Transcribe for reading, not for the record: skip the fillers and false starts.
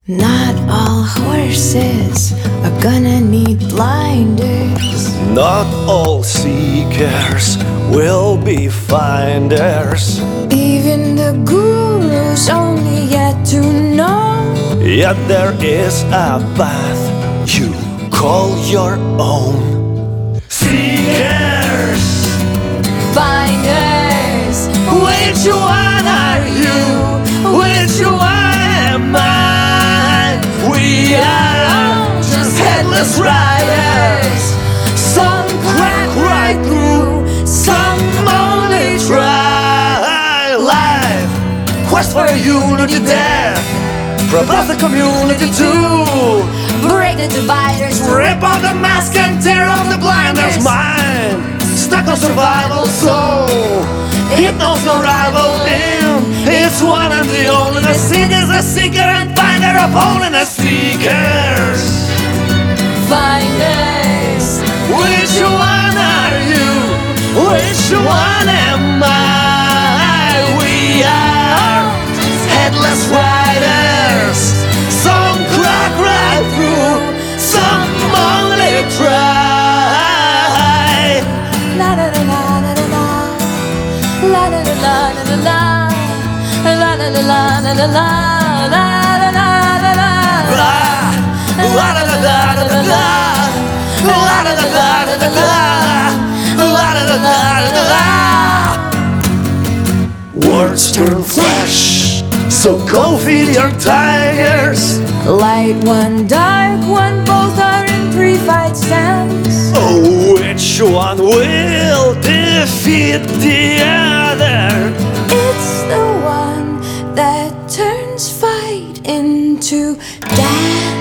Not all horses are gonna need blinders. Not all seekers will be finders. Even the gurus only yet to know. Yet there is a path you call your own. Seekers, Finders, which one are you? Which one am I? We are just headless riders. Some crack right through, some only try. Life, quest for unity, death, propose the community too. break the dividers, Rip off the mask and tear off the blinders. Mind stuck on survival, so it knows no rival in. It's one and the only. The seed is a seeker and finder of holiness. Seekers, finders, which one are you? Which one am I? We are headless riders. Some crack right through, some only try. la la la la la la la la la la la la la la la la la la la. Words turn flesh, so go feed your tigers. Light one, dark one, both are in pre-fight stance. Oh, which one will defeat the other? It's the one that turns fight into dance.